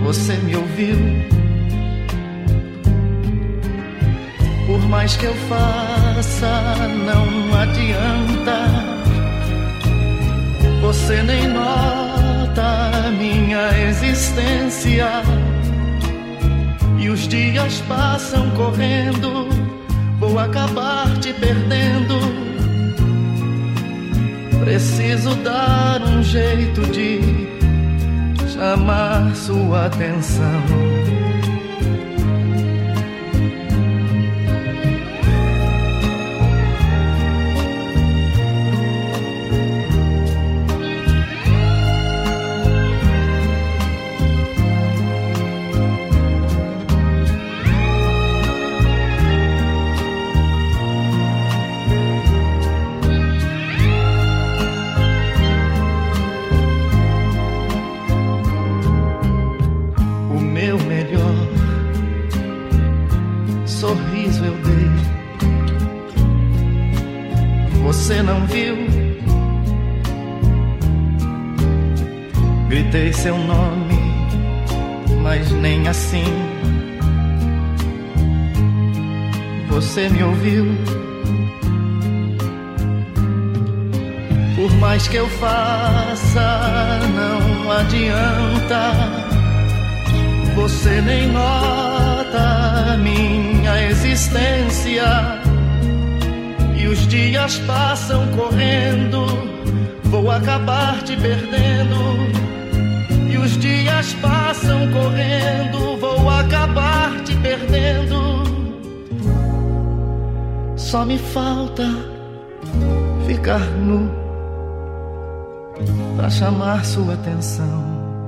você me ouviu. Por mais que eu faça, não adianta. Você nem nota a minha existência. E os dias passam correndo, vou acabar te perdendo. Preciso dar um jeito de chamar sua atenção. Sorriso eu dei, você não viu. Gritei seu nome, mas nem assim você me ouviu. Por mais que eu faça, não adianta. Você nem nota a minha existência. E os dias passam correndo, vou acabar te perdendo. E os dias passam correndo, vou acabar te perdendo. Só me falta ficar nu pra chamar sua atenção.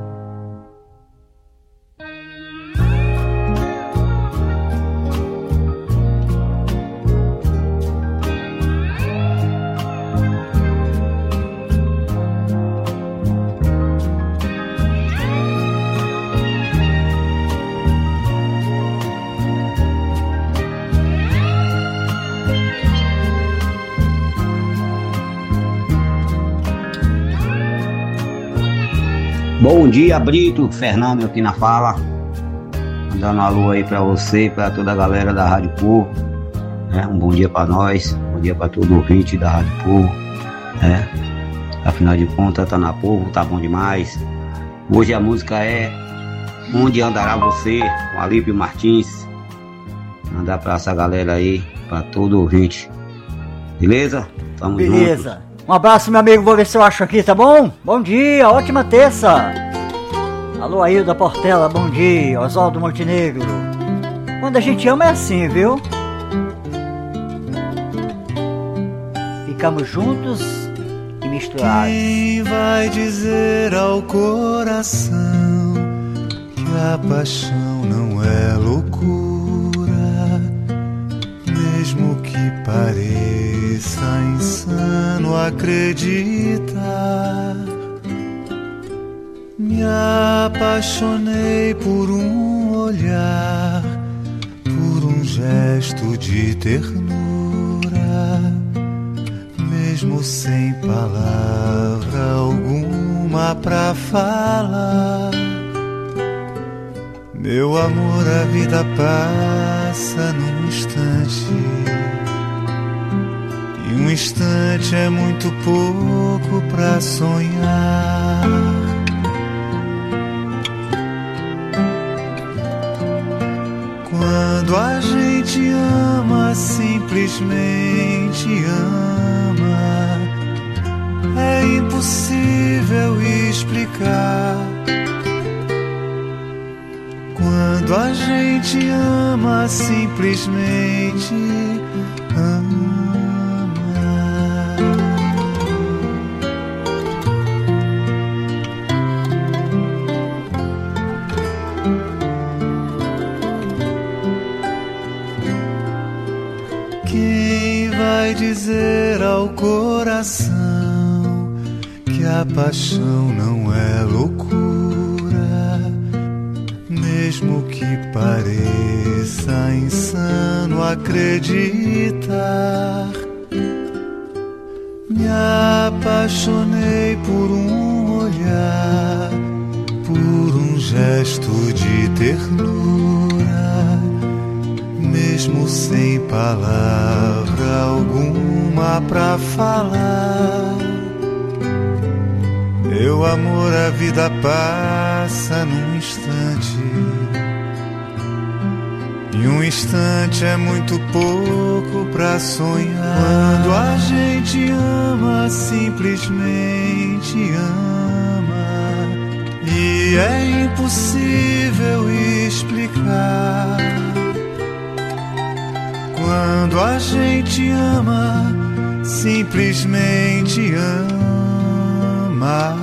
Bom dia, Brito, Fernando aqui na fala, mandando um alô aí pra você, pra toda a galera da Rádio Povo, né? Um bom dia pra nós, bom dia pra todo ouvinte da Rádio Povo, né? Afinal de contas, tá na Povo, tá bom demais. Hoje a música é Onde Andará Você, com Alípio Martins. Mandar pra essa galera aí, pra todo ouvinte, beleza? Tamo beleza juntos. Um abraço, meu amigo, vou ver se eu acho aqui, tá bom? Bom dia, ótima terça. Alô, Ailda Portela, bom dia. Oswaldo Montenegro. Quando a gente ama é assim, viu? Ficamos juntos e misturados. Quem vai dizer ao coração que a paixão não é loucura, mesmo que pareça insano acreditar? Me apaixonei por um olhar, por um gesto de ternura, mesmo sem palavra alguma pra falar. Meu amor, a vida passa num instante, e um instante é muito pouco pra sonhar. Quando a gente ama, simplesmente ama, é impossível explicar. Quando a gente ama, simplesmente ama. Quem vai dizer ao coração que a paixão não é loucura, mesmo que pareça insano acreditar? Me apaixonei por um olhar, por um gesto ternura, mesmo sem palavra alguma pra falar. Meu amor, a vida passa num instante, e um instante é muito pouco pra sonhar. Quando a gente ama, simplesmente ama, e é impossível explicar. Quando a gente ama, simplesmente ama.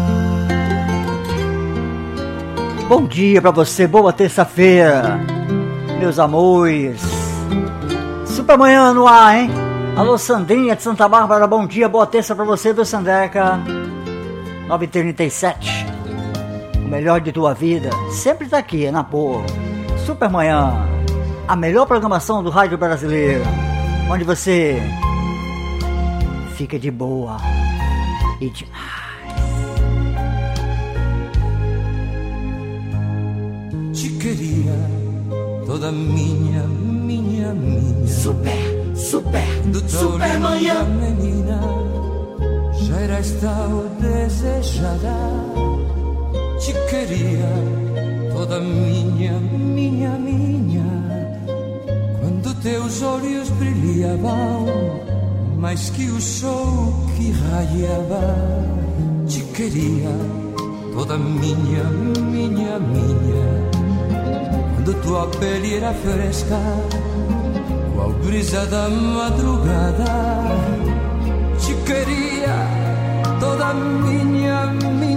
Bom dia pra você, boa terça-feira, meus amores. Supermanhã no ar, hein? Alô, Sandrinha de Santa Bárbara, bom dia, boa terça pra você, viu, Sandeca? 9h37. O melhor de tua vida sempre tá aqui, na boa. Supermanhã, a melhor programação do rádio brasileiro, onde você fica de boa e demais. Te queria toda minha. Super, Supermanhã, menina, já eras tal desejada. Te queria toda minha. Quando teus olhos brilhavam mais que o sol que raiava. Te queria toda minha. Quando tua pele era fresca, qual brisa da madrugada. Te queria toda minha.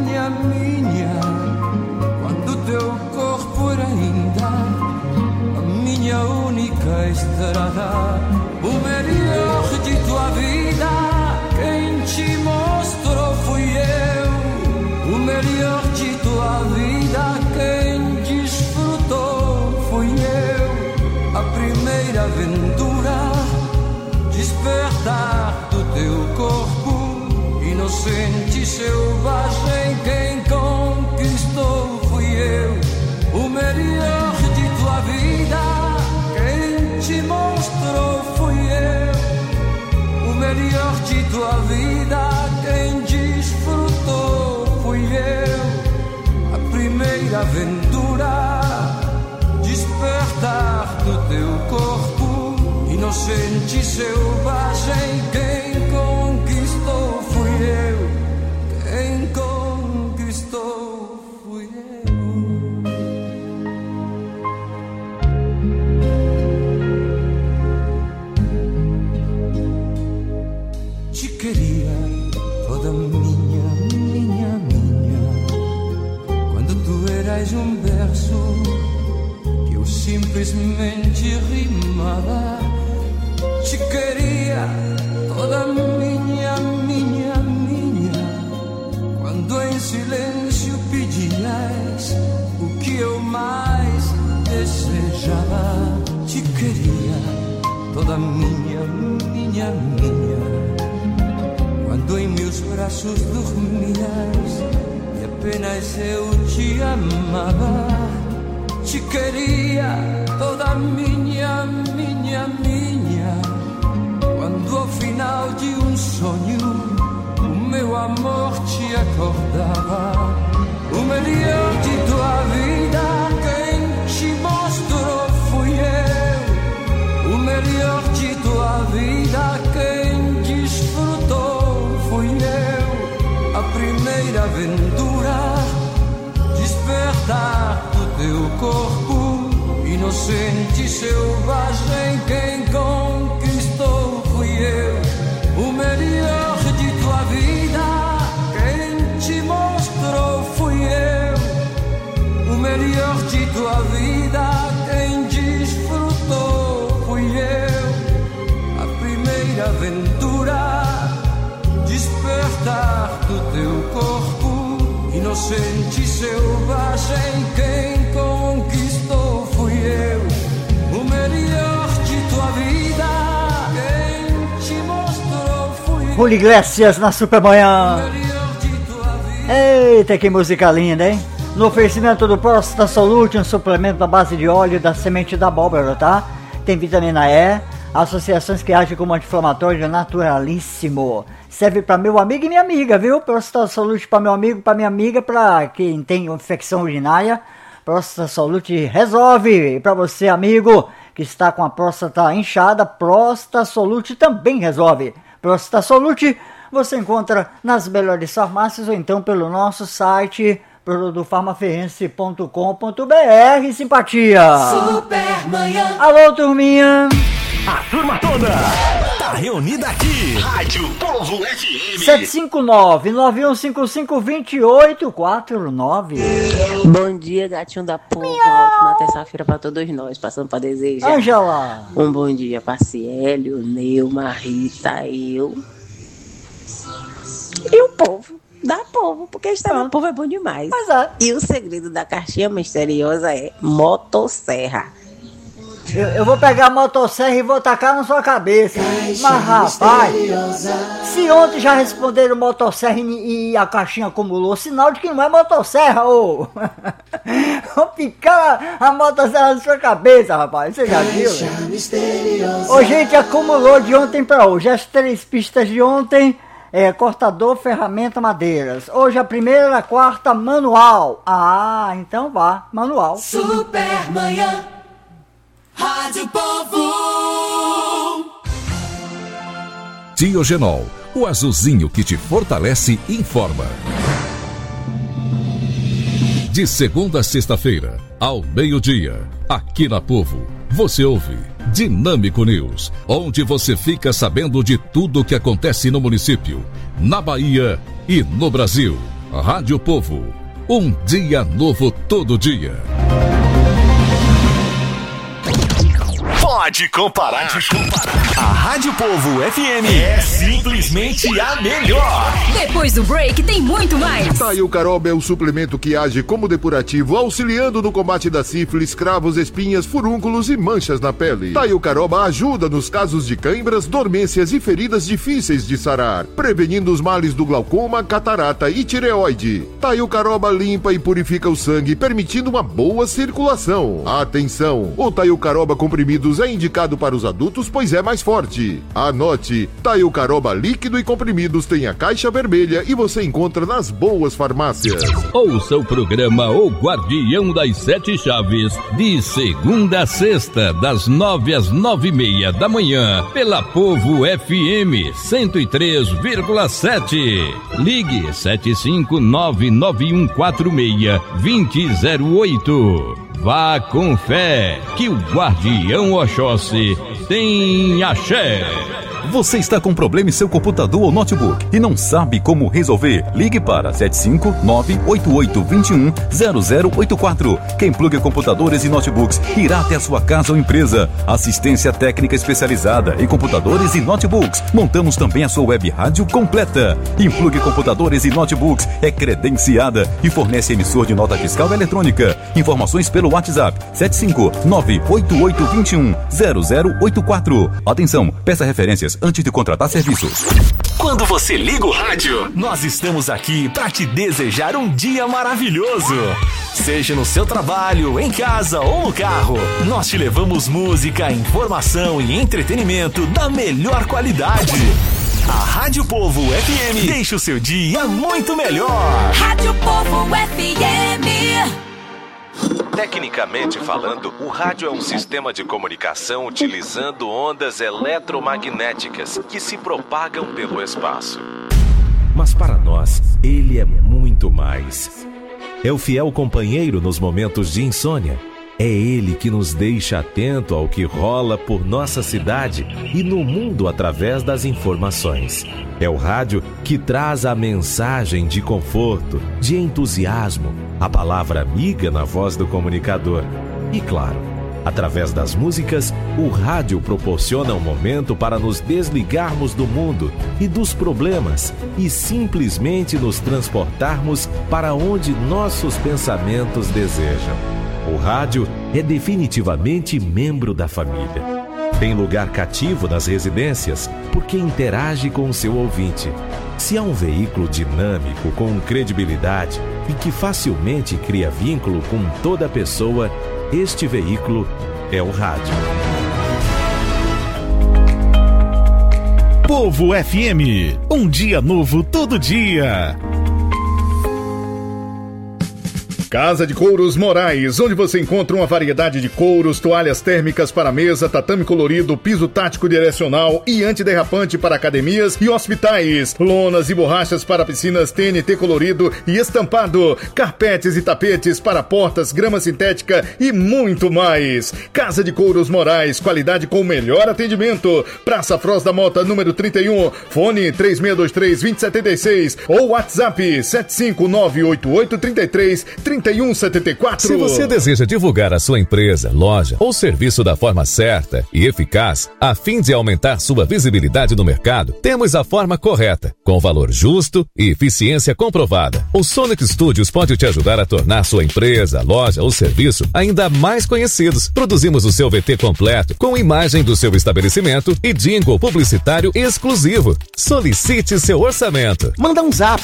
Quando teu corpo era ainda a minha única estrada. O melhor de tua vida, quem te mostrou fui eu. O melhor de tua vida, quem desfrutou fui eu. A primeira aventura, despertar do teu corpo inocente, selvagem, quem conquistou fui eu. O melhor de tua vida, quem te mostrou fui eu. O melhor de tua vida, quem desfrutou fui eu. A primeira aventura, despertar do teu corpo inocente, selvagem, quem conquistou fui eu. Quem conquistou fui eu. Te queria toda minha. Quando tu eras um verso que eu simplesmente rimava. Te queria toda minha. Quando em silêncio pedias o que eu mais desejava. Te queria toda minha. Quando em meus braços dormias e apenas eu te amava. Te queria toda minha. Quando ao final de um sonho o meu amor te acordava. O melhor de tua vida, quem te mostrou fui eu. O melhor de tua vida, quem desfrutou fui eu. A primeira aventura, despertar do teu corpo inocente, selvagem, quem conquistou fui eu. O melhor de tua vida, quem te mostrou fui eu. O melhor de tua vida, quem desfrutou fui eu. A primeira aventura, despertar do teu corpo inocente, selvagem, quem conquistou fui eu. O melhor de tua vida, quem te mostrou fui eu. Julio Iglesias na Supermanhã. Eita, que música linda, hein? No oferecimento do Próstata Solute, um suplemento à base de óleo da semente da abóbora, tá? Tem vitamina E, associações que agem como anti-inflamatório naturalíssimo. Serve para meu amigo e minha amiga, viu? Próstata Solute para meu amigo, para minha amiga, para quem tem infecção urinária. Próstata Solute resolve. E para você, amigo, que está com a próstata inchada, Próstata Solute também resolve. Próstata Solute você encontra nas melhores farmácias ou então pelo nosso site produfarmaferense.com.br. Simpatia! Supermanhã. Alô, turminha! A turma toda tá reunida aqui. Rádio Povo FM 759-9155-2849. Bom dia, gatinho da Povo. Uma ótima terça-feira pra todos nós. Passando pra desejar Ângela. um bom dia pra Ciélio, Neuma, Rita, eu e o povo. Da Povo, porque estar no Povo é bom demais. Mas é. E o segredo da caixinha misteriosa é motosserra. Eu vou pegar a motosserra e vou tacar na sua cabeça. Mas rapaz, se ontem já responderam motosserra e a caixinha acumulou, sinal de que não é motosserra, ô. Vou picar a motosserra na sua cabeça, rapaz. Você já viu? Ô, gente, acumulou de ontem pra hoje. As 3 pistas de ontem é cortador, ferramenta, madeiras. Hoje a primeira, a quarta, manual. Ah, então vá, manual. Supermanhã. Rádio Povo. Diogenol, o azulzinho que te fortalece, informa. De segunda a sexta-feira, ao meio-dia, aqui na Povo, você ouve Dinâmico News, onde você fica sabendo de tudo o que acontece no município, na Bahia e no Brasil. Rádio Povo, um dia novo todo dia. Pode comparar. A Rádio Povo FM é simplesmente a melhor. Depois do break tem muito mais. Taiucaroba é o suplemento que age como depurativo, auxiliando no combate da sífilis, cravos, espinhas, furúnculos e manchas na pele. Taiucaroba ajuda nos casos de cãibras, dormências e feridas difíceis de sarar, prevenindo os males do glaucoma, catarata e tireoide. Taiucaroba limpa e purifica o sangue, permitindo uma boa circulação. Atenção! O Taiucaroba comprimidos é indicado para os adultos, pois é mais forte. Anote, Taiucaroba líquido e comprimidos tem a caixa vermelha e você encontra nas boas farmácias. Ouça o programa O Guardião das 7 Chaves, de segunda a sexta, das 9 às 9h30 da manhã, pela Povo FM 103,7. Ligue 75991462008. Vá com fé, que o Guardião Oxóssi tem axé. Você está com problema em seu computador ou notebook e não sabe como resolver? Ligue para 75988210084. Quem pluga computadores e notebooks irá até a sua casa ou empresa. Assistência técnica especializada em computadores e notebooks. Montamos também a sua web rádio completa. Implugue computadores e notebooks é credenciada e fornece emissor de nota fiscal eletrônica. Informações pelo WhatsApp 75988210084. Atenção, peça referências antes de contratar serviços. Quando você liga o rádio, nós estamos aqui para te desejar um dia maravilhoso. Seja no seu trabalho, em casa ou no carro, nós te levamos música, informação e entretenimento da melhor qualidade. A Rádio Povo FM deixa o seu dia muito melhor. Rádio Povo FM. Tecnicamente falando, o rádio é um sistema de comunicação utilizando ondas eletromagnéticas que se propagam pelo espaço. Mas para nós, ele é muito mais. É o fiel companheiro nos momentos de insônia. É ele que nos deixa atento ao que rola por nossa cidade e no mundo através das informações. É o rádio que traz a mensagem de conforto, de entusiasmo, a palavra amiga na voz do comunicador. E claro, através das músicas, o rádio proporciona um momento para nos desligarmos do mundo e dos problemas e simplesmente nos transportarmos para onde nossos pensamentos desejam. O rádio é definitivamente membro da família. Tem lugar cativo nas residências porque interage com o seu ouvinte. Se há um veículo dinâmico com credibilidade, e que facilmente cria vínculo com toda pessoa, este veículo é o rádio. Povo FM, um dia novo todo dia. Casa de Couros Moraes, onde você encontra uma variedade de couros, toalhas térmicas para mesa, tatame colorido, piso tático direcional e antiderrapante para academias e hospitais, lonas e borrachas para piscinas TNT colorido e estampado, carpetes e tapetes para portas, grama sintética e muito mais. Casa de Couros Moraes, qualidade com o melhor atendimento. Praça Froz da Mota, número 31, fone 3623-2076 ou WhatsApp 75988333174. Se você deseja divulgar a sua empresa, loja ou serviço da forma certa e eficaz, a fim de aumentar sua visibilidade no mercado, temos a forma correta, com valor justo e eficiência comprovada. O Sonic Studios pode te ajudar a tornar sua empresa, loja ou serviço ainda mais conhecidos. Produzimos o seu VT completo, com imagem do seu estabelecimento e jingle publicitário exclusivo. Solicite seu orçamento. Manda um zap,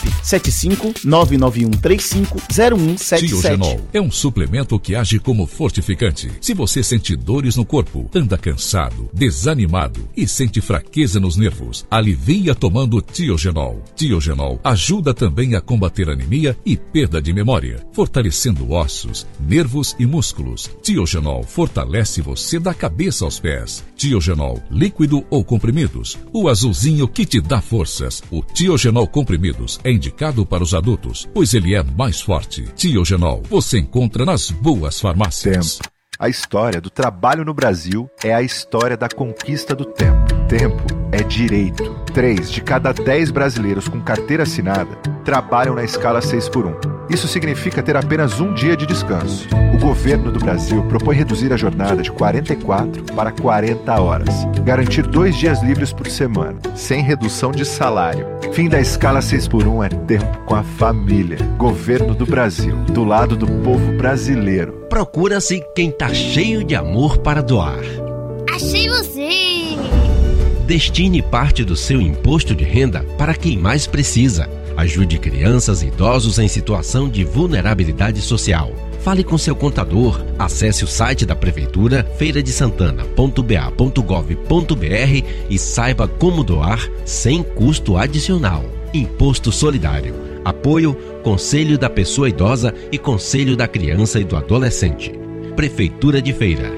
75991350177. Tiogenol é um suplemento que age como fortificante. Se você sente dores no corpo, anda cansado, desanimado e sente fraqueza nos nervos, alivia tomando Tiogenol. Tiogenol ajuda também a combater anemia e perda de memória, fortalecendo ossos, nervos e músculos. Tiogenol fortalece você da cabeça aos pés. Tiogenol, líquido ou comprimidos, o azulzinho que te dá forças. O Tiogenol comprimidos é indicado para os adultos, pois ele é mais forte. Tiogenol você encontra nas boas farmácias. Tempo. A história do trabalho no Brasil é a história da conquista do tempo. Tempo é direito. 3 de cada 10 brasileiros com carteira assinada trabalham na escala 6x1. Isso significa ter apenas um dia de descanso. O governo do Brasil propõe reduzir a jornada de 44 para 40 horas. Garantir 2 dias livres por semana, sem redução de salário. Fim da escala 6x1 é tempo com a família. Governo do Brasil, do lado do povo brasileiro. Procura-se quem tá cheio de amor para doar. Achei você! Destine parte do seu imposto de renda para quem mais precisa. Ajude crianças e idosos em situação de vulnerabilidade social. Fale com seu contador, acesse o site da Prefeitura, feiradesantana.ba.gov.br e saiba como doar sem custo adicional. Imposto Solidário. Apoio Conselho da Pessoa Idosa e Conselho da Criança e do Adolescente. Prefeitura de Feira.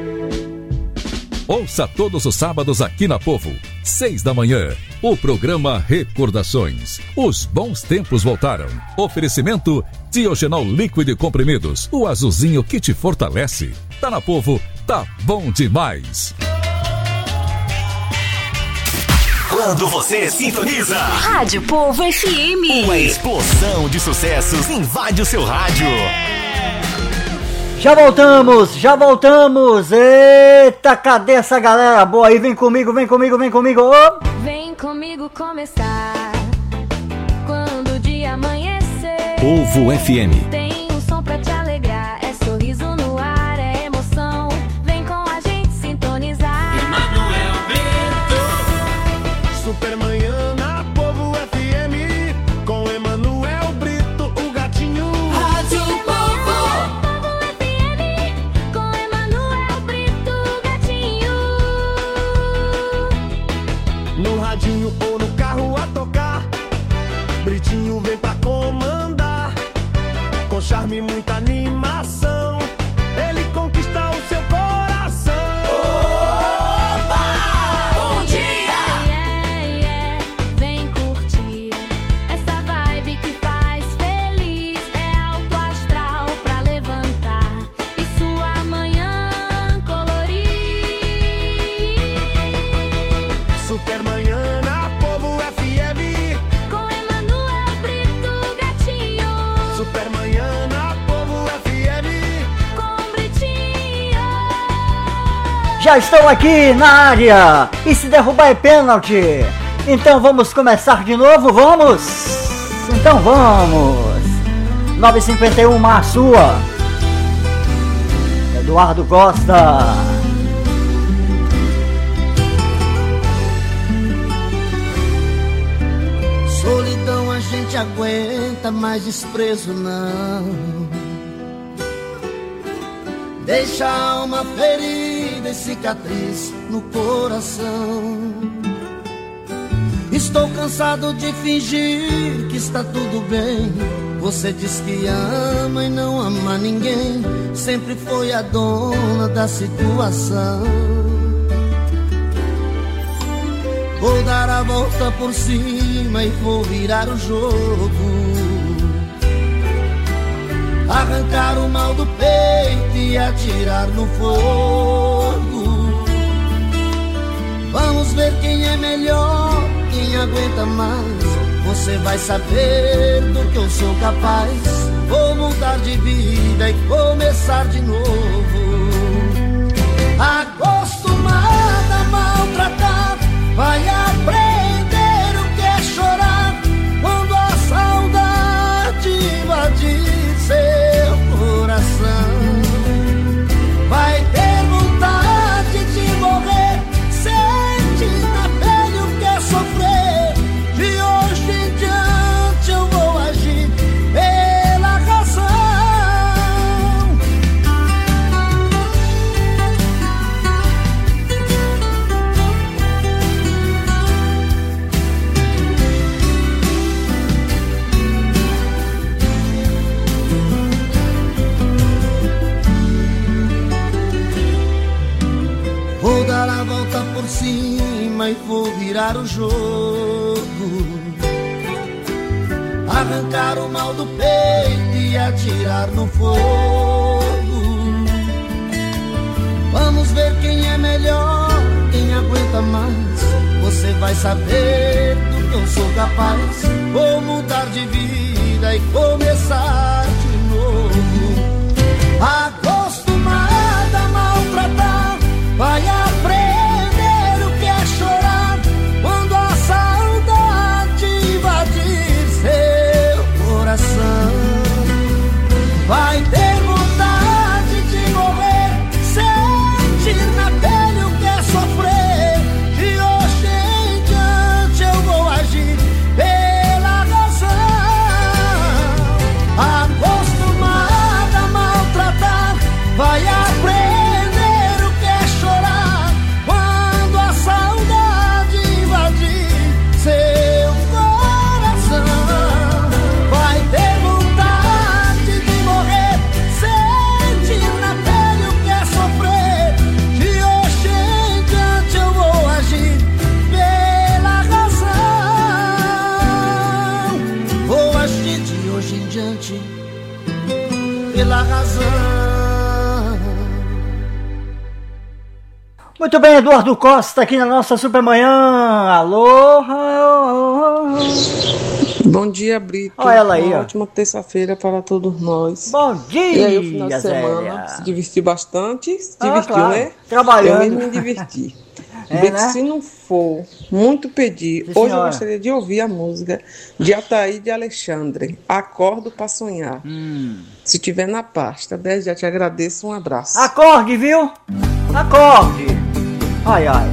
Ouça todos os sábados aqui na Povo, 6 da manhã, o programa Recordações. Os bons tempos voltaram. Oferecimento Tiogenol líquido e comprimidos, o azulzinho que te fortalece. Tá na Povo, tá bom demais. Quando você sintoniza Rádio Povo FM, uma explosão de sucessos invade o seu rádio. Já voltamos! Eita, cadê essa galera boa aí? Vem comigo! Vem comigo começar, quando o dia amanhecer. Povo FM. Tem um som pra te alegrar, é sorriso no ar, é emoção. Vem com a gente sintonizar. Emanuel Brito. Supermanhã na Povo FM, com Emanuel Brito, o gatinho. Rádio Povo. Povo FM, com Emanuel Brito, o gatinho. No radinho ou no carro a tocar, Britinho vem pra comandar. Com charme e muita animação, ele conquista o seu coração. Opa! Bom dia! Vem curtir essa vibe que faz feliz. É alto astral pra levantar e sua manhã colorir. Supermanhã na Povo FM, Com Emanuel Brito, gatinho. Supermanhã na Povo FM, Com Britinho. Já estão aqui na área! E se derrubar é pênalti! Então vamos começar de novo, vamos? Então vamos! 951 Mar Sua, Eduardo Costa. Solidão a gente aguenta mais desprezo não. Deixa a alma ferida e cicatriz no coração. Estou cansado de fingir que está tudo bem. Você diz que ama e não ama ninguém. Sempre foi a dona da situação. Vou dar a volta por cima e vou virar o jogo. Arrancar o mal do peito e atirar no fogo. Vamos ver quem é melhor, quem aguenta mais. Você vai saber do que eu sou capaz. Vou mudar de vida e começar de novo. Acostumada a maltratar, vai aprender o que é chorar. Quando a saudade invadir seu coração, vai ter vontade de morrer. Sente na pele o que é sofrer. De hoje em diante eu vou agir pela razão. Vou dar a volta por cima e vou virar o jogo. Arrancar o mal do peito e atirar no fogo. Vamos ver quem é melhor, quem aguenta mais. Você vai saber do que eu sou capaz. Vou mudar de vida e começar de novo. Acostumada a maltratar, vai aprender o que é chorar. Quando a saudade invadir seu coração, vai ter vontade de morrer. Sentir na pele o que é sofrer. De hoje em diante eu vou agir pela razão. Acostumada a maltratar, vai aprender o que é chorar. Quando a saudade invadir seu coração, vai ter vontade de morrer. Sentir na pele o que é sofrer. De hoje em diante eu vou agir pela razão. Vou agir de hoje em diante pela razão. Muito bem, Eduardo Costa aqui na nossa Supermanhã. Alô? Bom dia, Brito. Olha ela aí, Uma ó. ótima terça-feira para todos nós. Bom dia, E aí, o final de semana, Zélia. se divertiu bastante? Se divertiu, claro. né? Trabalhando. Eu mesmo me diverti. É, Brito, né? se não for muito pedir, Sim, hoje eu senhora. gostaria de ouvir a música de Ataí de Alexandre, Acordo para Sonhar. Se tiver na pasta, desde já te agradeço, um abraço. Acorde, viu? Acorde. Ai, ai.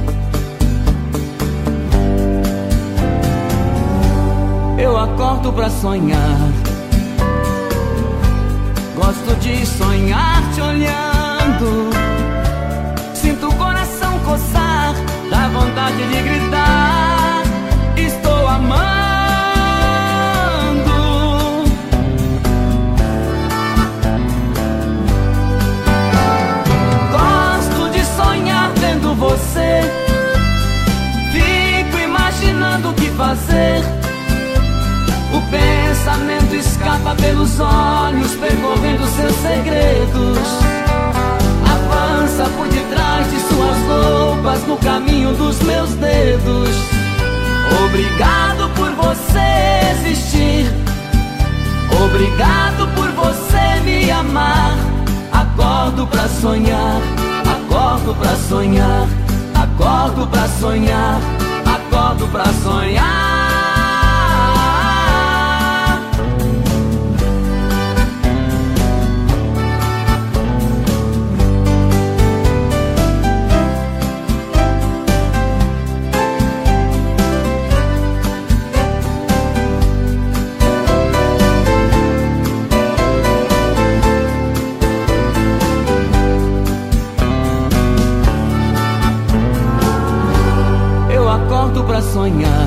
Eu acordo pra sonhar. Gosto de sonhar te olhando. Sinto o coração coçar, dá vontade de gritar. Estou amando. Gosto de sonhar vendo você. Fico imaginando o que fazer. O pensamento escapa pelos olhos, percorrendo seus segredos. Avança por detrás de suas roupas, no caminho dos meus dedos. Obrigado por você existir. Obrigado por você me amar. Acordo pra sonhar, acordo pra sonhar, acordo pra sonhar, acordo pra sonhar. sonhar.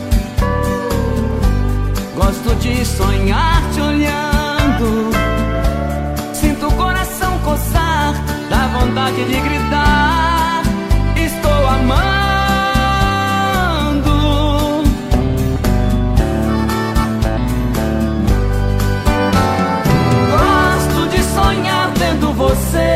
Gosto de sonhar te olhando. Sinto o coração coçar, dá vontade de gritar. Estou amando. Gosto de sonhar vendo você.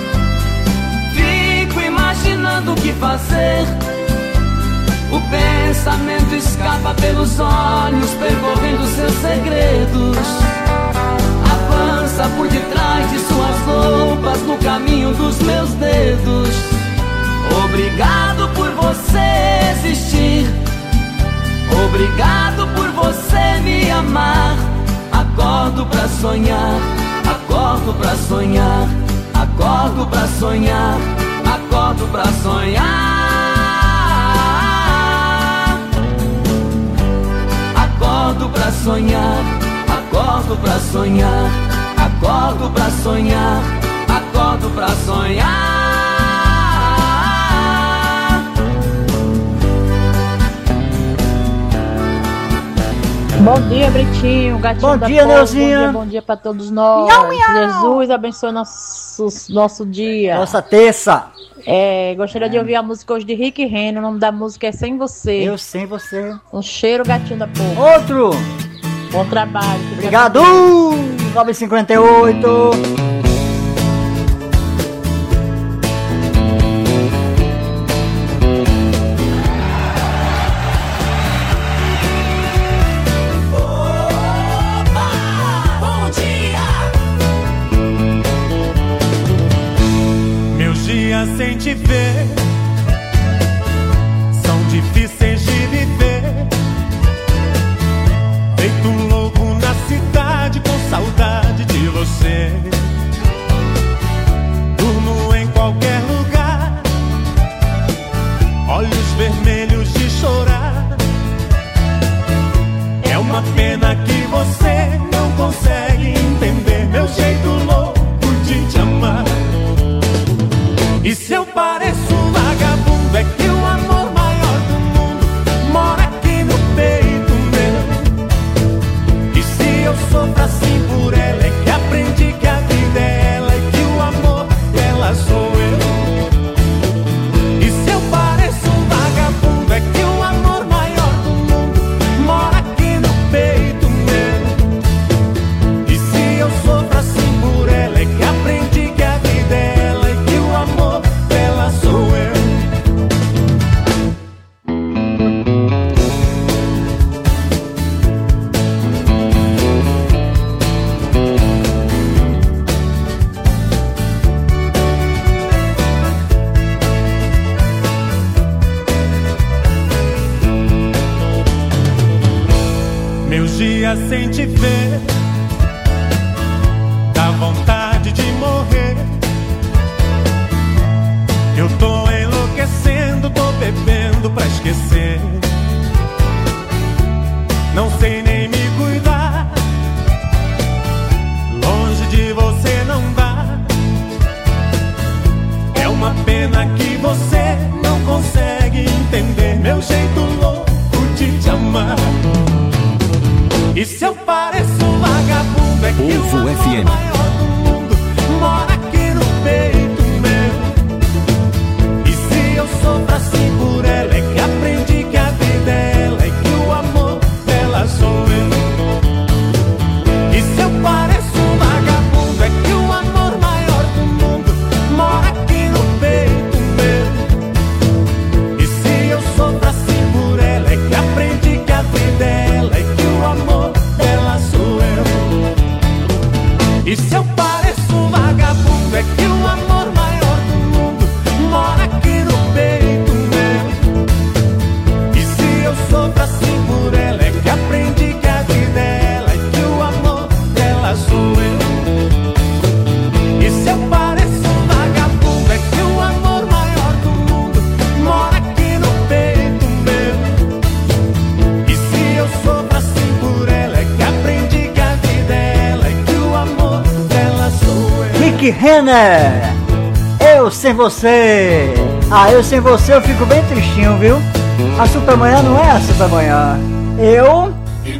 Fico imaginando o que fazer. O pensamento escapa pelos olhos, percorrendo seus segredos. Avança por detrás de suas roupas, no caminho dos meus dedos. Obrigado por você existir. Obrigado por você me amar. Acordo pra sonhar, acordo pra sonhar, acordo pra sonhar, acordo pra sonhar. Acordo pra sonhar, acordo pra sonhar, acordo pra sonhar, acordo pra sonhar. Bom dia, Britinho, gatinho bom da dia, Povo. Neuzinha. Bom dia pra todos nós. Miau, miau. Jesus abençoe nosso dia. Nossa terça. Gostaria de ouvir a música hoje de Rick Renner. O nome da música é Sem Você. Eu sem você. Um cheiro, gatinho da Povo. Outro. Bom trabalho. Obrigado. 9h58. Sem te ver, são difíceis de viver. Feito um louco na cidade, com saudade de você. Durmo em qualquer lugar, olhos vermelhos de chorar. É uma pena que você não consegue entender meu jeito louco de te amar. E se eu pareço um vagabundo, é que o amor maior do mundo mora aqui no peito meu. E se eu sofro assim por ela, é que aprendi que a vida é ela e que o amor dela sou eu. E se eu pareço um vagabundo, é que o amor maior do mundo mora aqui no peito meu. E se eu sofro assim por ela, é que aprendi que a vida é ela e que o amor dela sou eu. Meus dias sem te ver, dá vontade de morrer. Eu tô enlouquecendo, tô bebendo pra esquecer. Não sei nem me cuidar, longe de você não dá. É uma pena que você não consegue entender meu jeito louco de te amar. E se eu pareço um vagabundo, é que Povo o amor FM. maior do mundo mora aqui no peito meu. E se eu sofro assim por ela, é que aprendi que a vida é ela e que o amor dela sou eu. E se eu pareço um vagabundo, é que o amor maior do mundo mora aqui no peito meu. E se eu sofro assim por ela, é que aprendi que a vida é ela e que o amor dela sou eu. E se eu pareço um vagabundo, é que o amor maior do mundo mora aqui no peito meu. E se eu sofro assim por ela, é que aprendi que a vida é ela e que o amor dela sou eu. E se eu pareço um vagabundo, é que o amor maior do mundo mora aqui no peito meu. E se eu sofro assim por ela, é que aprendi que a vida é ela e que o amor dela sou eu. Rick Renner, eu sem você. Eu sem você eu fico bem tristinho, viu? A Supermanhã não é a Supermanhã. Eu,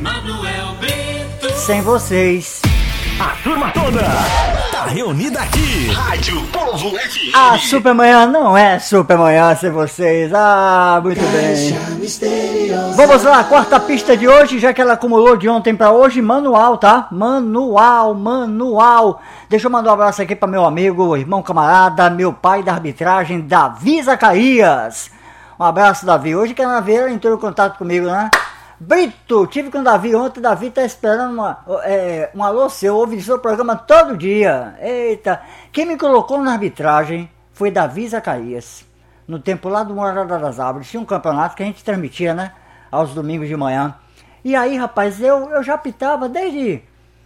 sem vocês. A turma toda tá reunida aqui. Rádio Povo FM. A Supermanhã não é Supermanhã sem vocês. Ah, muito bem. Vamos lá, quarta pista de hoje, já que ela acumulou de ontem pra hoje, manual, tá? Manual. Deixa eu mandar um abraço aqui pra meu amigo, irmão camarada, meu pai da arbitragem, Davi Zacarias. Um abraço, Davi. Hoje que a Naveira entrou em contato comigo, né? Brito, tive com o Davi ontem, o Davi tá esperando um alô seu, ouve seu programa todo dia. Eita, quem me colocou na arbitragem foi Davi Zacarias. No tempo lá do Morada das Árvores, tinha um campeonato que a gente transmitia, né? Aos domingos de manhã. E aí, rapaz, eu já apitava desde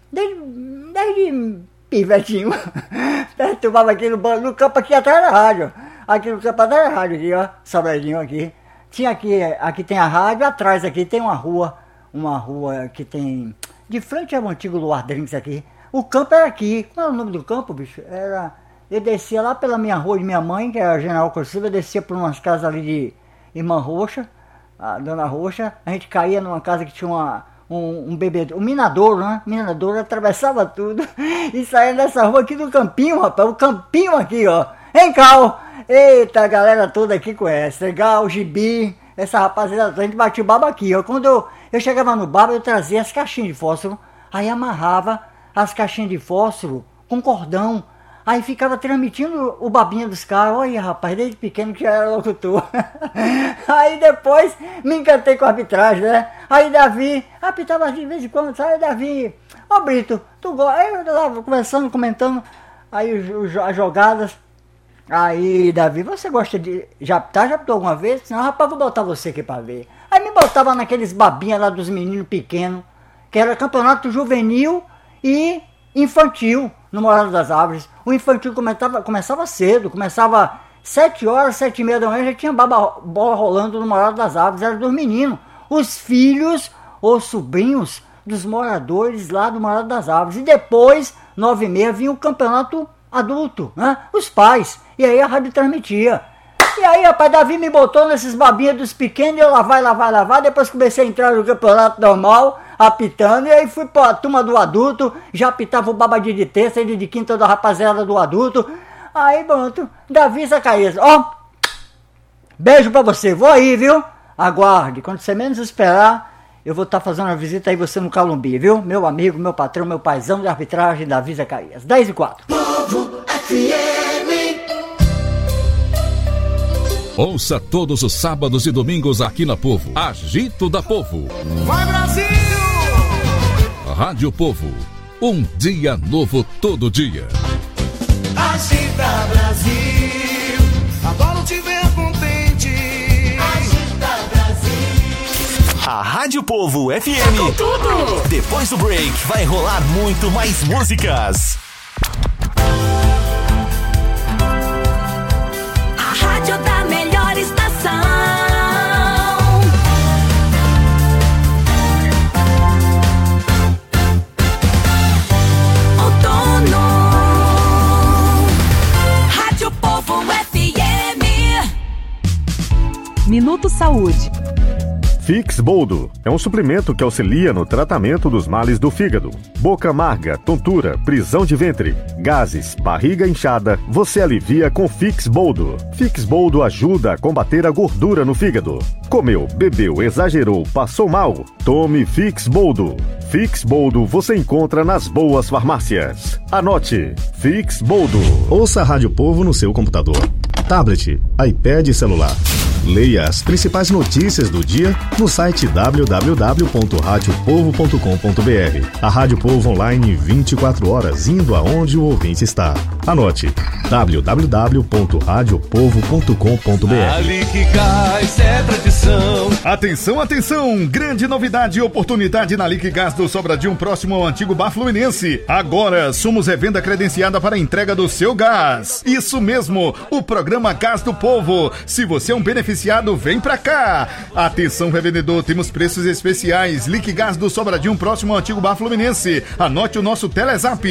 pivetinho. Perturbava aqui no campo aqui atrás da rádio. Aqui no campo atrás da rádio, aqui, ó, sobradinho aqui. Tinha aqui tem a rádio, atrás aqui tem uma rua que tem, de frente ao antigo Luar Drinks aqui. O campo era aqui, qual era o nome do campo, bicho? Eu descia lá pela minha rua de minha mãe, que era a General Cursiva, eu descia por umas casas ali de Irmã Roxa, a Dona Roxa, a gente caía numa casa que tinha um bebedouro, um minadouro, né? Minadouro, atravessava tudo e saía dessa rua aqui do campinho, rapaz, o campinho aqui, ó, em Cal. Eita, a galera toda aqui conhece, legal, Gibi, essa rapaziada, a gente batia o baba aqui, ó. Quando eu chegava no baba, eu trazia as caixinhas de fósforo, aí amarrava as caixinhas de fósforo com cordão, aí ficava transmitindo o babinha dos caras. Olha, rapaz, desde pequeno que já era locutor. Aí depois me encantei com a arbitragem, né? Aí Davi, apitava de vez em quando, sabe, Davi, ô Brito, tu gosta? Aí eu tava conversando, comentando, aí as jogadas. Aí, Davi, você gosta de já apitou alguma vez? Não, rapaz, vou botar você aqui pra ver. Aí me botava naqueles babinhas lá dos meninos pequenos, que era campeonato juvenil e infantil no Morada das Árvores. O infantil começava cedo, começava 7 horas, 7h30 da manhã, já tinha bola rolando no Morada das Árvores, era dos meninos. Os filhos ou sobrinhos dos moradores lá do Morada das Árvores. E depois, 9h30, vinha o campeonato adulto, né? Os pais. E aí a rádio transmitia. E aí, rapaz, Davi me botou nesses babinhos dos pequenos, e eu lá vai. Depois comecei a entrar no campeonato normal, apitando, e aí fui pra turma do adulto, já apitava o babadinho de terça e de quinta da rapaziada do adulto. Aí, pronto, Davi Zacarias, ó, beijo pra você, vou aí, viu? Aguarde, quando você menos esperar, eu vou estar fazendo uma visita aí você no Calumbi, viu? Meu amigo, meu patrão, meu paizão de arbitragem, Davi Zacarias. 10h04. Povo FM. Ouça todos os sábados e domingos aqui na Povo. Agito da Povo. Vai, Brasil! Rádio Povo. Um dia novo todo dia. Agita, Brasil! Adoro te ver contente. Agita, Brasil! A Rádio Povo FM. Com tudo! Depois do break, vai rolar muito mais músicas. A rádio da melhor estação. Outono. Rádio Povo FM. Minuto Saúde. Fix Boldo é um suplemento que auxilia no tratamento dos males do fígado. Boca amarga, tontura, prisão de ventre, gases, barriga inchada, você alivia com Fix Boldo. Fix Boldo ajuda a combater a gordura no fígado. Comeu, bebeu, exagerou, passou mal? Tome Fix Boldo. Fix Boldo você encontra nas boas farmácias. Anote, Fix Boldo. Ouça a Rádio Povo no seu computador, tablet, iPad e celular. Leia as principais notícias do dia no site www.radiopovo.com.br. A Rádio Povo online 24 horas, indo aonde o ouvinte está. Anote, www.radiopovo.com.br. Ali que Gás é tradição. Atenção, atenção! Grande novidade e oportunidade na Liquigás do Sobradinho, próximo ao antigo Bar Fluminense. Agora somos revenda credenciada para a entrega do seu gás. Isso mesmo, o programa Gás do Povo. Se você é um beneficiário, vem pra cá. Atenção, revendedor, temos preços especiais. Liquigás do Sobradinho, próximo ao antigo Bar Fluminense. Anote o nosso Telezap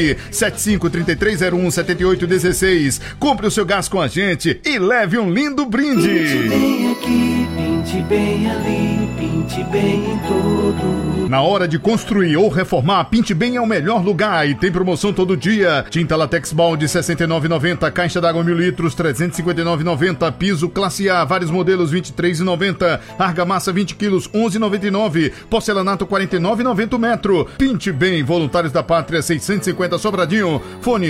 7533017816. Compre o seu gás com a gente e leve um lindo brinde. Pinte bem ali, pinte bem em todo. Na hora de construir ou reformar, Pinte Bem é o melhor lugar e tem promoção todo dia. Tinta Latex Balde, R$ 69,90. Caixa d'água 1.000 litros, R$ 359,90. Piso classe A, vários modelos, R$ 23,90. Argamassa 20 quilos, R$ 11,99. Porcelanato, R$ 49,90 o metro. Pinte Bem, Voluntários da Pátria, 650 Sobradinho. Fone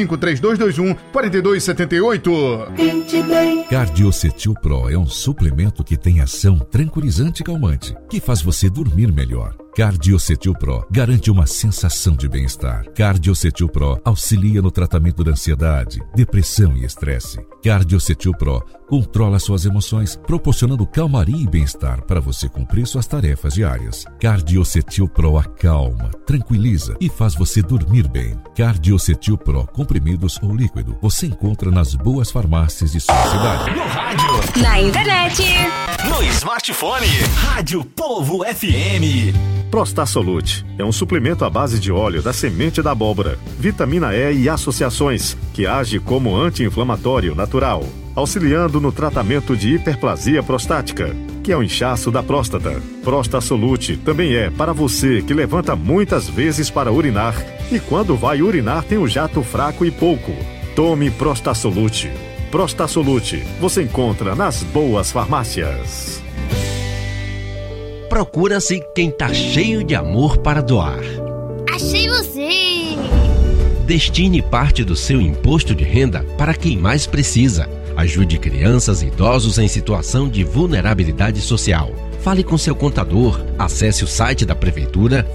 753221-4278. Pinte Bem. Cardiocetil Pro é um suplemento que tem ação tranquilizante e calmante, que faz você dormir melhor. Cardiocetil Pro garante uma sensação de bem-estar. Cardiocetil Pro auxilia no tratamento da ansiedade, depressão e estresse. Cardiocetil Pro controla suas emoções, proporcionando calmaria e bem-estar para você cumprir suas tarefas diárias. Cardiocetil Pro acalma, tranquiliza e faz você dormir bem. Cardiocetil Pro, comprimidos ou líquido, você encontra nas boas farmácias de sua cidade. No rádio, Na internet, no smartphone, Rádio Povo FM. Prostasolute é um suplemento à base de óleo da semente da abóbora, vitamina E e associações, que age como anti-inflamatório natural, auxiliando no tratamento de hiperplasia prostática, que é o inchaço da próstata. Prostasolute também é para você que levanta muitas vezes para urinar e quando vai urinar tem o jato fraco e pouco. Tome Prostasolute. Prostasolute você encontra nas boas farmácias. Procura-se quem tá cheio de amor para doar. Achei você! Destine parte do seu imposto de renda para quem mais precisa. Ajude crianças e idosos em situação de vulnerabilidade social. Fale com seu contador, acesse o site da Prefeitura,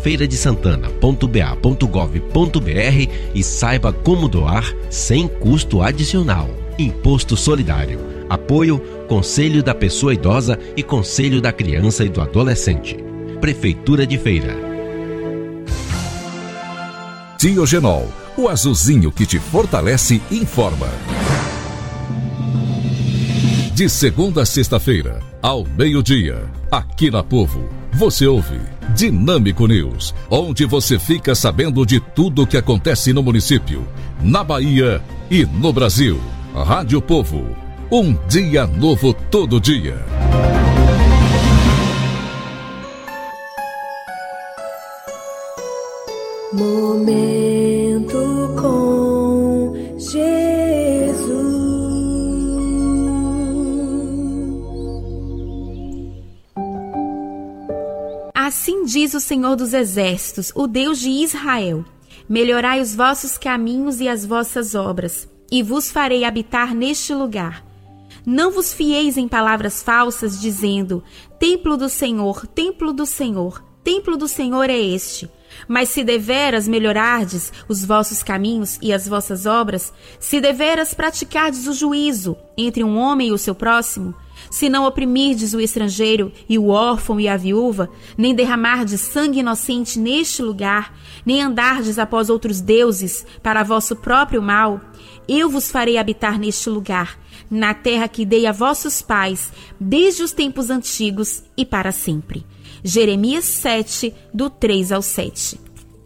feiradesantana.ba.gov.br e saiba como doar sem custo adicional. Imposto Solidário. Apoio Conselho da Pessoa Idosa e Conselho da Criança e do Adolescente. Prefeitura de Feira. Tiogenol, o azulzinho que te fortalece, informa. De segunda a sexta-feira, ao meio-dia, aqui na Povo, você ouve Dinâmico News, onde você fica sabendo de tudo o que acontece no município, na Bahia e no Brasil. Rádio Povo, um dia novo todo dia. Momento com Jesus. Assim diz o Senhor dos Exércitos, o Deus de Israel: melhorai os vossos caminhos e as vossas obras, e vos farei habitar neste lugar. Não vos fieis em palavras falsas, dizendo: templo do Senhor, templo do Senhor, templo do Senhor é este. Mas se deveras melhorardes os vossos caminhos e as vossas obras, se deveras praticardes o juízo entre um homem e o seu próximo, se não oprimirdes o estrangeiro e o órfão e a viúva, nem derramardes sangue inocente neste lugar, nem andardes após outros deuses para vosso próprio mal, eu vos farei habitar neste lugar, na terra que dei a vossos pais, desde os tempos antigos e para sempre. Jeremias 7, do 3 ao 7.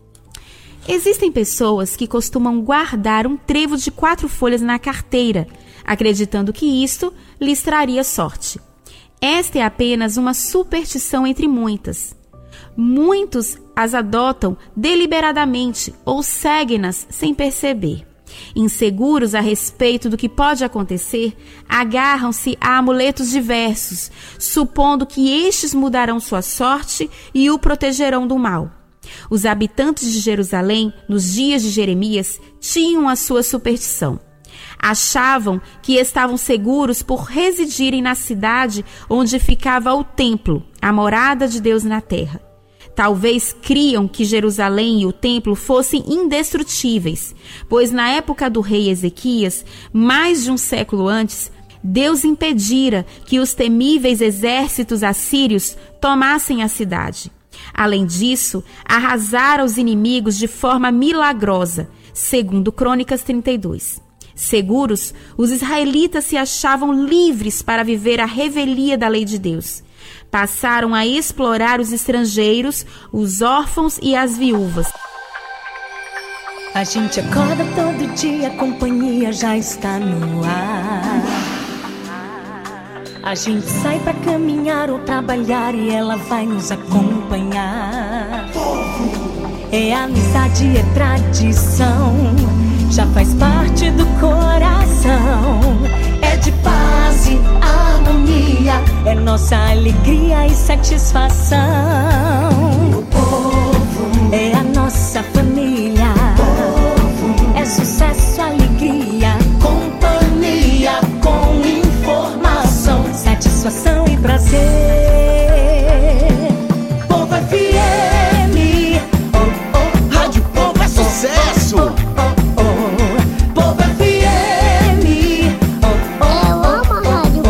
Existem pessoas que costumam guardar um trevo de 4 folhas na carteira, acreditando que isto lhes traria sorte. Esta é apenas uma superstição entre muitas. Muitos as adotam deliberadamente ou seguem-nas sem perceber. Inseguros a respeito do que pode acontecer, agarram-se a amuletos diversos, supondo que estes mudarão sua sorte e o protegerão do mal. Os habitantes de Jerusalém, nos dias de Jeremias, tinham a sua superstição. Achavam que estavam seguros por residirem na cidade onde ficava o templo, a morada de Deus na terra. Talvez criam que Jerusalém e o templo fossem indestrutíveis, pois na época do rei Ezequias, mais de um século antes, Deus impedira que os temíveis exércitos assírios tomassem a cidade. Além disso, arrasaram os inimigos de forma milagrosa, segundo Crônicas 32. Seguros, os israelitas se achavam livres para viver a revelia da lei de Deus. Passaram a explorar os estrangeiros, os órfãos e as viúvas. A gente acorda todo dia, a companhia já está no ar. A gente sai pra caminhar ou trabalhar e ela vai nos acompanhar. É amizade, é tradição, já faz parte do coração. É de paz e harmonia, é nossa alegria e satisfação. O povo é a nossa família, é sucesso, alegria, companhia com informação, satisfação e prazer. Povo FM, Rádio Povo é sucesso. Povo FM, eu amo a rádio.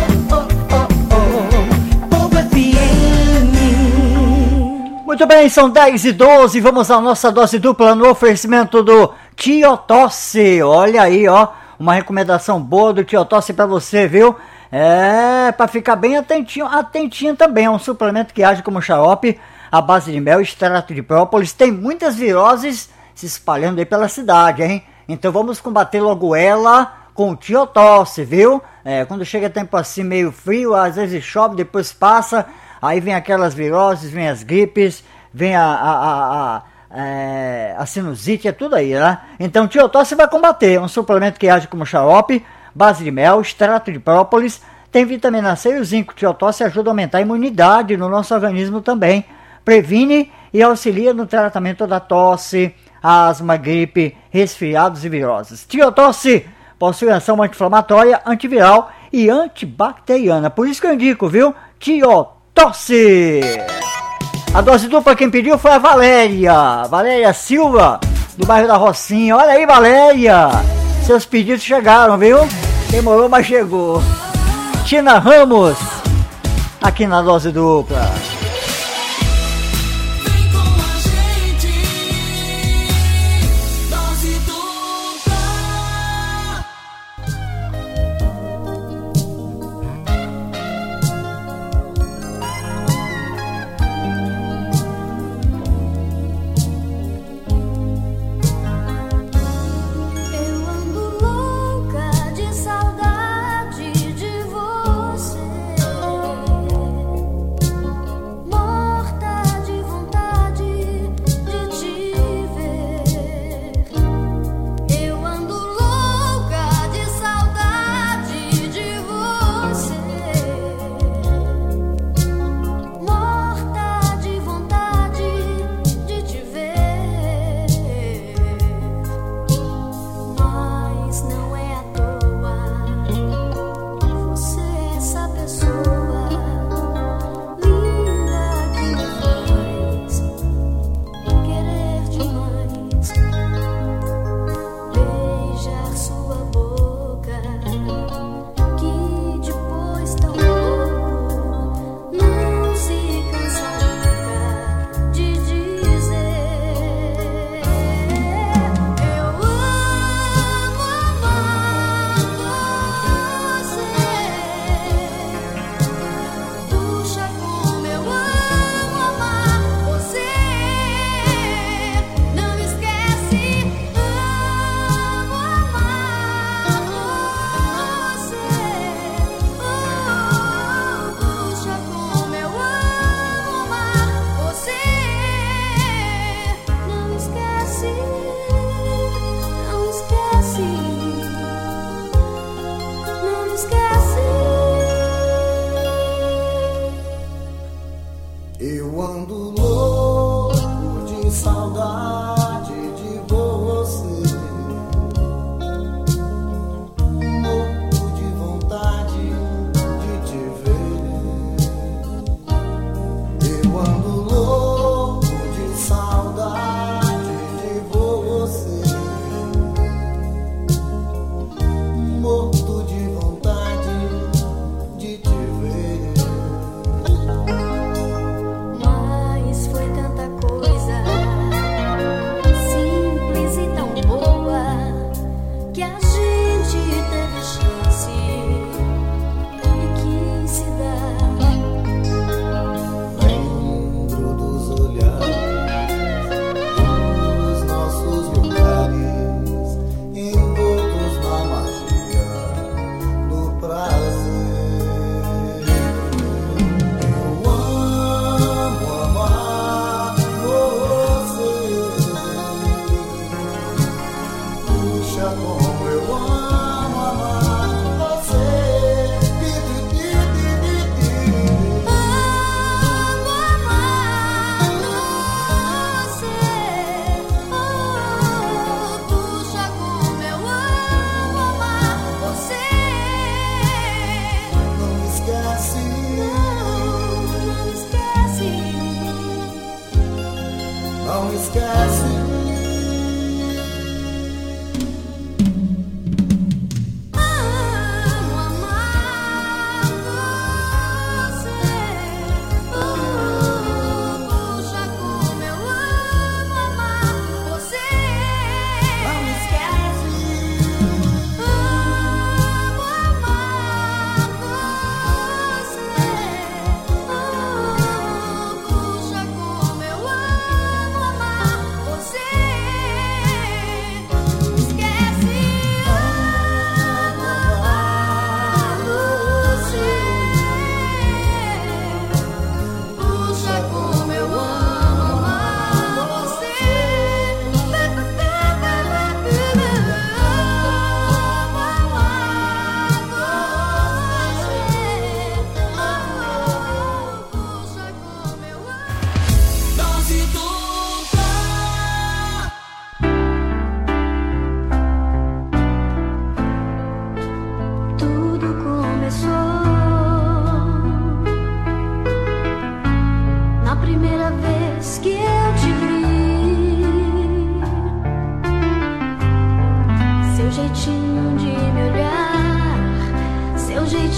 Povo FM. Muito bem, são 10h12, vamos à nossa dose dupla no oferecimento do Tiotosse. Olha aí, ó, uma recomendação boa do Tiotosse pra você, viu? É, pra ficar bem atentinho também, é um suplemento que age como xarope à base de mel e extrato de própolis. Tem muitas viroses se espalhando aí pela cidade, hein? Então vamos combater logo ela com o Tiotosse, viu? Quando chega tempo assim meio frio, às vezes chove, depois passa, aí vem aquelas viroses, vem as gripes, vem a sinusite, é tudo aí, né? Então o Tiotosse vai combater, um suplemento que age como xarope, base de mel, extrato de própolis, tem vitamina C e o zinco. Tiotosse ajuda a aumentar a imunidade no nosso organismo também, previne e auxilia no tratamento da tosse, asma, gripe, resfriados e viroses. Tiotosse possui ação anti-inflamatória, antiviral e antibacteriana, por isso que eu indico, viu? Tiotosse! A dose dupla quem pediu foi a Valéria Silva, do bairro da Rocinha. Olha aí, Valéria, seus pedidos chegaram, viu? Demorou, mas chegou. Tina Ramos, aqui na dose dupla.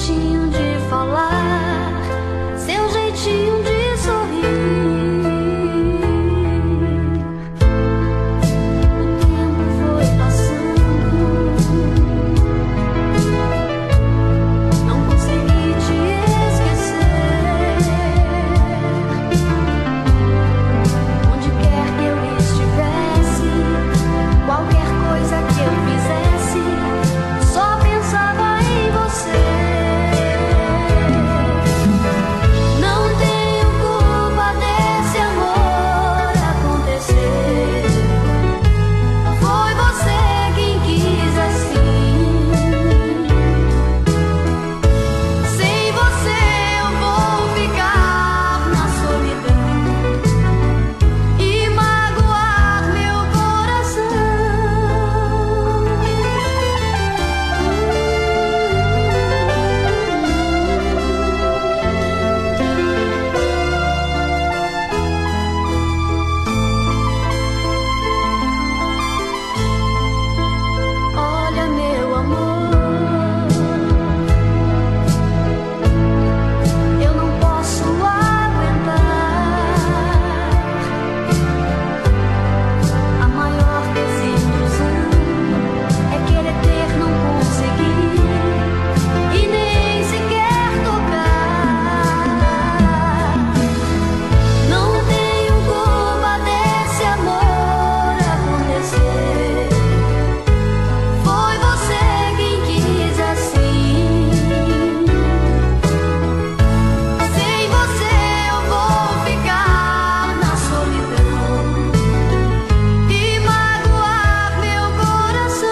jeitinho de falar, seu jeitinho de sorrir. O tempo foi passando, não consegui te esquecer. Onde quer que eu estivesse, qualquer coisa que eu fizesse, só pensava em você. Não tenho culpa desse amor acontecer. Foi você quem quis assim. Sem você eu vou ficar na solidão e magoar meu coração. Olha, meu amor, eu não posso aguentar. A maior desilusão é querer ter, não conseguir e nem sequer tocar. Não tenho culpa desse amor acontecer. Foi você quem quis assim. Sem você eu vou ficar na solidão e magoar meu coração.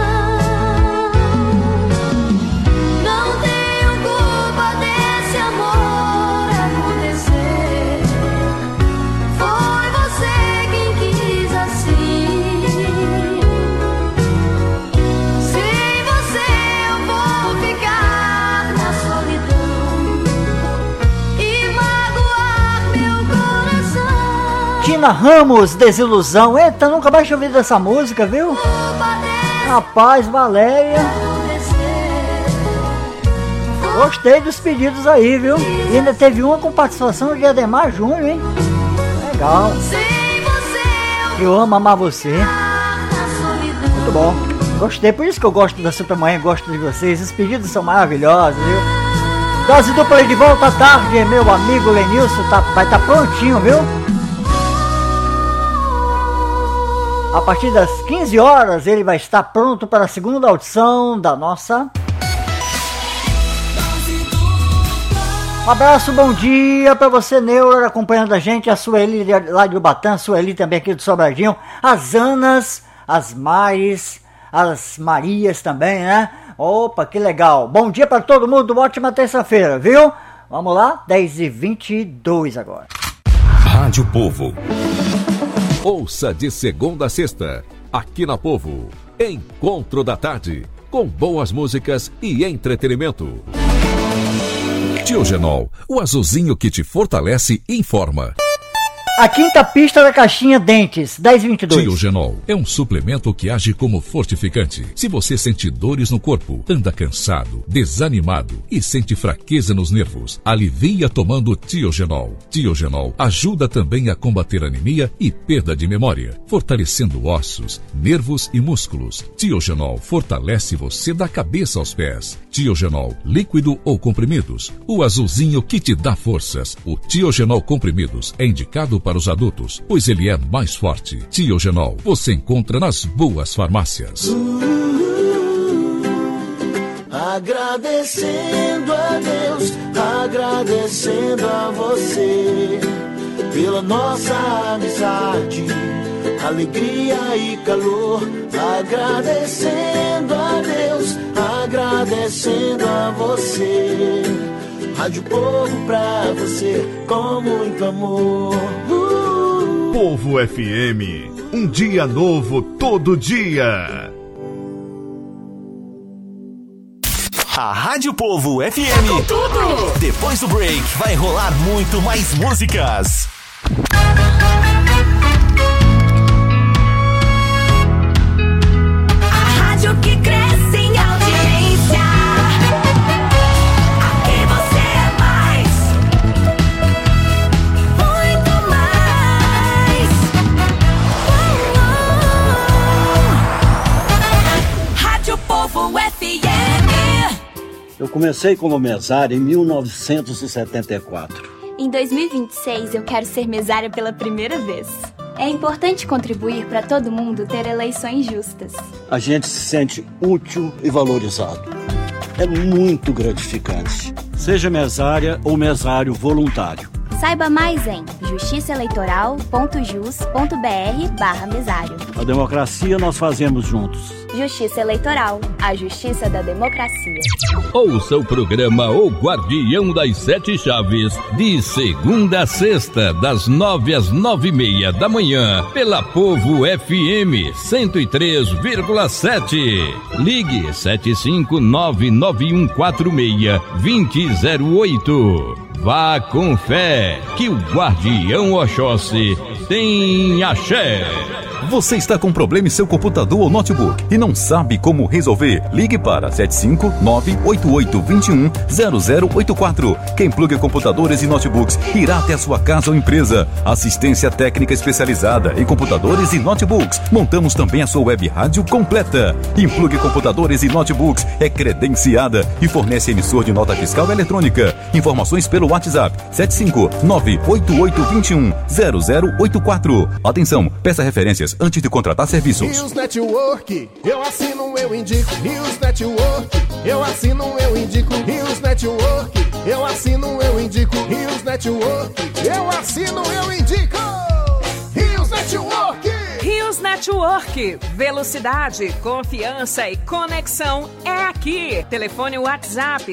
Não tenho culpa desse amor acontecer. Foi você quem quis assim. Sem você eu vou ficar na solidão e magoar meu coração. Tina Ramos, Desilusão. Eita, nunca mais tinha ouvido essa música, viu? Rapaz, Valéria. Gostei dos pedidos aí, viu? E ainda teve uma com participação de Ademar Júnior, hein? Legal. Eu amo amar você. Muito bom. Gostei, por isso que eu gosto da Supermanhã, gosto de vocês. Os pedidos são maravilhosos, viu? Dose dupla aí de volta à tarde, meu amigo Lenilson vai estar prontinho, viu? A partir das 15 horas ele vai estar pronto para a segunda audição da nossa... Um abraço, bom dia para você, Neura, acompanhando a gente, a Sueli lá de Ubatã, a Sueli também aqui do Sobradinho, as Anas, as Maris, as Marias também, né? Opa, que legal. Bom dia para todo mundo, ótima terça-feira, viu? Vamos lá, 10h22 agora. Rádio Povo. Ouça de segunda a sexta, aqui na Povo, Encontro da Tarde, com boas músicas e entretenimento. Tiogenol, o azulzinho que te fortalece e informa. A quinta pista da caixinha Dentes, 10h22. Tiogenol é um suplemento que age como fortificante. Se você sente dores no corpo, anda cansado, desanimado e sente fraqueza nos nervos, alivia tomando Tiogenol. Tiogenol ajuda também a combater anemia e perda de memória, fortalecendo ossos, nervos e músculos. Tiogenol fortalece você da cabeça aos pés. Tiogenol, líquido ou comprimidos, o azulzinho que te dá forças. O Tiogenol comprimidos é indicado para os adultos, pois ele é mais forte. Tiogenol, você encontra nas boas farmácias. Agradecendo a Deus, agradecendo a você pela nossa amizade, alegria e calor. Agradecendo a Deus, agradecendo a você. Rádio Povo pra você com muito amor. Povo FM, um dia novo todo dia. A Rádio Povo FM. Tudo. Depois do break, vai rolar muito mais músicas. A rádio que cresce em audiência. Eu comecei como mesário em 1974. Em 2026, eu quero ser mesária pela primeira vez. É importante contribuir para todo mundo ter eleições justas. A gente se sente útil e valorizado. É muito gratificante. Seja mesária ou mesário voluntário. Saiba mais em justiçaeleitoral.jus.br/mesário. A democracia nós fazemos juntos. Justiça Eleitoral, a justiça da democracia. Ouça o programa O Guardião das Sete Chaves, de segunda a sexta, das 9 às 9h30 da manhã, pela Povo FM 103,7. Ligue 75991462008. Vá com fé, que o Guardião Oxóssi tem axé. Você está com problema em seu computador ou notebook e não sabe como resolver? Ligue para 75988210084. Quem pluga computadores e notebooks irá até a sua casa ou empresa. Assistência técnica especializada em computadores e notebooks. Montamos também a sua web rádio completa. Implugue computadores e notebooks é credenciada e fornece emissor de nota fiscal eletrônica. Informações pelo WhatsApp 75988210084. Atenção, peça referências antes de contratar serviços. Rios Network, eu assino, eu indico. Rios Network, eu assino, eu indico. Rios Network, eu assino, eu indico. Rios Network, eu assino, eu indico. Rios Network. Rios Network, velocidade, confiança e conexão é aqui. Telefone WhatsApp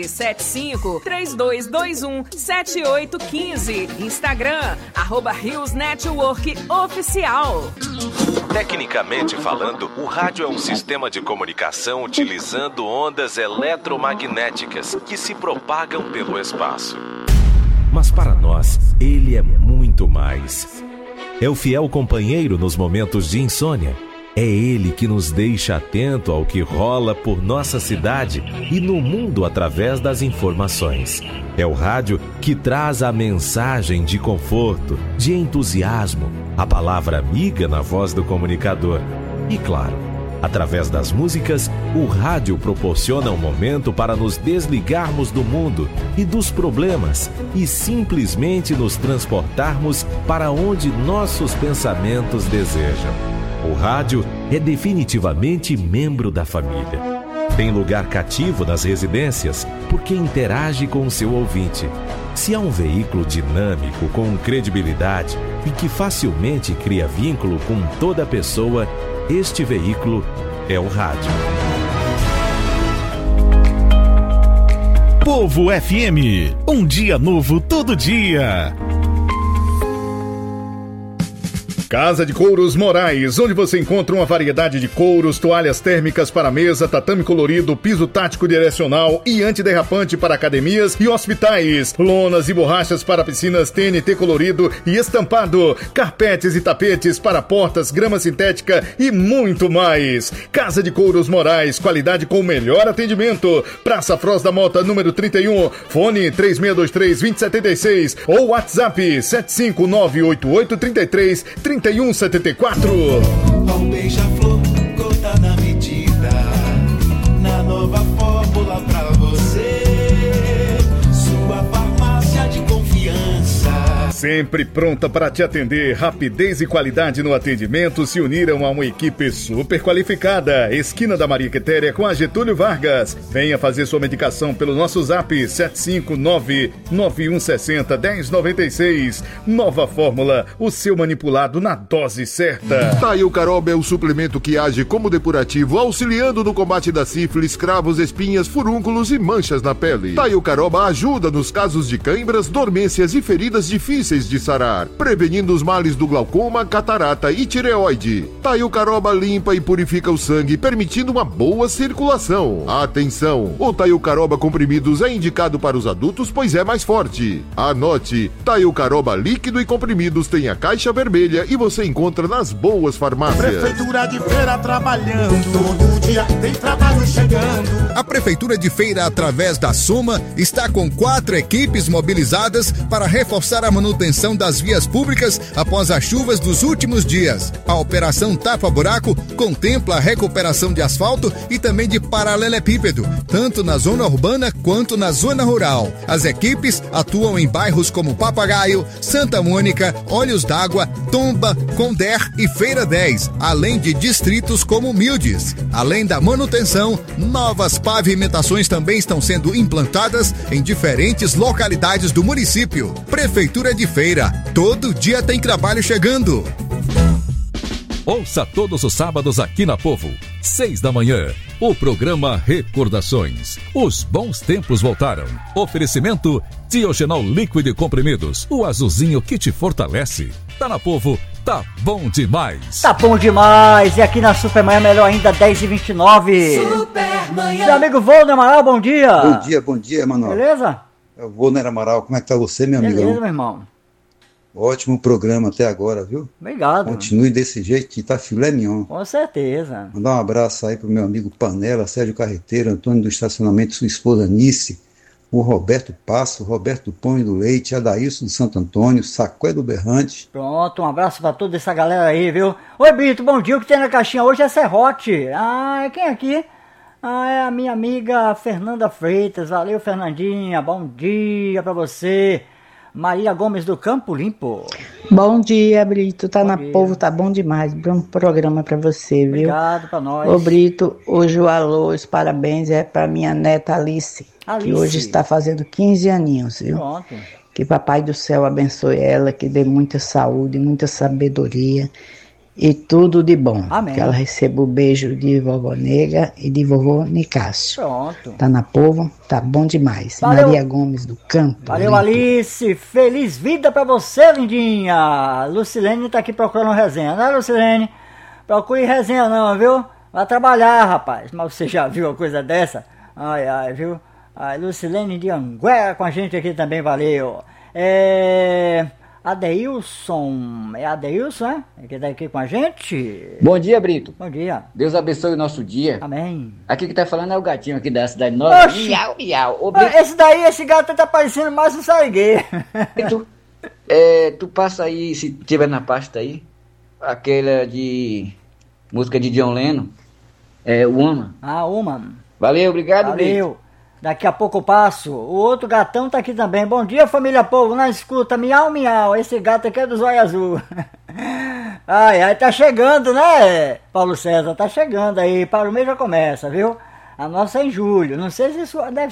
7532217815. Instagram @Rios Network Oficial. Tecnicamente falando, o rádio é um sistema de comunicação utilizando ondas eletromagnéticas que se propagam pelo espaço. Mas para nós, ele é muito mais. É o fiel companheiro nos momentos de insônia. É ele que nos deixa atento ao que rola por nossa cidade e no mundo através das informações. É o rádio que traz a mensagem de conforto, de entusiasmo, a palavra amiga na voz do comunicador. E claro, através das músicas, o rádio proporciona um momento para nos desligarmos do mundo e dos problemas e simplesmente nos transportarmos para onde nossos pensamentos desejam. O rádio é definitivamente membro da família. Tem lugar cativo nas residências porque interage com o seu ouvinte. Se há um veículo dinâmico, com credibilidade e que facilmente cria vínculo com toda pessoa, este veículo é o rádio. Povo FM, um dia novo todo dia. Casa de Couros Moraes, onde você encontra uma variedade de couros, toalhas térmicas para mesa, tatame colorido, piso tático direcional e antiderrapante para academias e hospitais, lonas e borrachas para piscinas TNT colorido e estampado, carpetes e tapetes para portas, grama sintética e muito mais. Casa de Couros Moraes, qualidade com o melhor atendimento. Praça Froz da Mota, número 31, fone 3623-2076 ou WhatsApp 75988333174. Um beija-flor, gota na medida, na nova fórmula pra você, sua farmácia de confiança. Sempre pronta para te atender, rapidez e qualidade no atendimento se uniram a uma equipe super qualificada. Esquina da Maria Quitéria com a Getúlio Vargas. Venha fazer sua medicação pelo nosso zap 759-9160-1096. Nova fórmula, o seu manipulado na dose certa. Taio Caroba é o suplemento que age como depurativo, auxiliando no combate da sífilis, cravos, espinhas, furúnculos e manchas na pele. Taio Caroba ajuda nos casos de cãibras, dormências e feridas difíceis de sarar, prevenindo os males do glaucoma, catarata e tireoide. Taio Caroba limpa e purifica o sangue, permitindo uma boa circulação. Atenção! O Taio Caroba comprimidos é indicado para os adultos, pois é mais forte. Anote, Taio Caroba líquido e comprimidos tem a caixa vermelha e você encontra nas boas farmácias. Prefeitura de Feira trabalhando todo dia tem trabalho chegando. A Prefeitura de Feira, através da Soma, está com 4 equipes mobilizadas para reforçar a manutenção das vias públicas após as chuvas dos últimos dias. A Operação Tapa Buraco contempla a recuperação de asfalto e também de paralelepípedo, tanto na zona urbana quanto na zona rural. As equipes atuam em bairros como Papagaio, Santa Mônica, Olhos d'Água, Tomba, Condé e Feira 10, além de distritos como Mildes. Além da manutenção, novas pavimentações também estão sendo implantadas em diferentes localidades do município. Prefeitura de Feira, todo dia tem trabalho chegando. Ouça todos os sábados aqui na Povo, 6 da manhã, o programa Recordações. Os bons tempos voltaram. Oferecimento Diogenol Líquido Comprimidos, o azulzinho que te fortalece. Tá na Povo, tá bom demais. Tá bom demais. E aqui na Supermanhã, melhor ainda, 10h29. Supermanhã. Meu amigo Volner Amaral, bom dia. Bom dia, Manuel. Beleza? É o Volner Amaral, como é que tá você, meu amigo? Beleza, meu irmão. Ótimo programa até agora, viu? Obrigado. Continue desse jeito que tá filé mignon. Com certeza. Mandar um abraço aí pro meu amigo Panela, Sérgio Carreteiro, Antônio do Estacionamento, sua esposa Nice, o Roberto Passo, Roberto Pão do Leite, Adailson do Santo Antônio, Sacué do Berrante. Pronto, um abraço pra toda essa galera aí, viu? Oi, Brito, bom dia. O que tem na caixinha hoje é serrote. Ah, quem é aqui? Ah, é a minha amiga Fernanda Freitas. Valeu, Fernandinha. Bom dia pra você. Maria Gomes do Campo Limpo. Bom dia, Brito. Tá na Povo, tá bom demais. Bom programa pra você, viu? Obrigado pra nós. Ô, Brito, hoje o alô, os parabéns é pra minha neta Alice, que hoje está fazendo 15 aninhos, viu? Pronto. Que Papai do Céu abençoe ela, que dê muita saúde, muita sabedoria e tudo de bom. Amém. Que ela receba o beijo de vovó Nega e de vovô Nicásio. Pronto. Tá na Povo, tá bom demais. Valeu. Maria Gomes do Campo. Valeu, Limpo. Alice. Feliz vida pra você, lindinha. Lucilene tá aqui procurando resenha, né, Lucilene? Procure resenha não, viu? Vai trabalhar, rapaz. Mas você já viu uma coisa dessa? Ai, ai, viu? A Lucilene de Anguera com a gente aqui também, valeu. Adeilson, é Adeilson, né? Que tá aqui com a gente. Bom dia, Brito. Bom dia. Deus abençoe o nosso dia. Amém. Aqui que tá falando é o gatinho aqui da cidade nova. Oxi. Miau, miau. Ô, Brito. Esse gato tá parecendo mais um sarigueiro. Tu passa aí, se tiver na pasta aí, aquela de música de John Lennon, Woman. Ah, Woman. Valeu, obrigado, Valeu. Brito. Daqui a pouco eu passo. O outro gatão tá aqui também. Bom dia, família Povo. Na escuta, miau, miau. Esse gato aqui é do zóio azul. Ai, tá chegando, né, Paulo César? Tá chegando aí. Para o mês já começa, viu? A nossa é em julho. Não sei se isso deve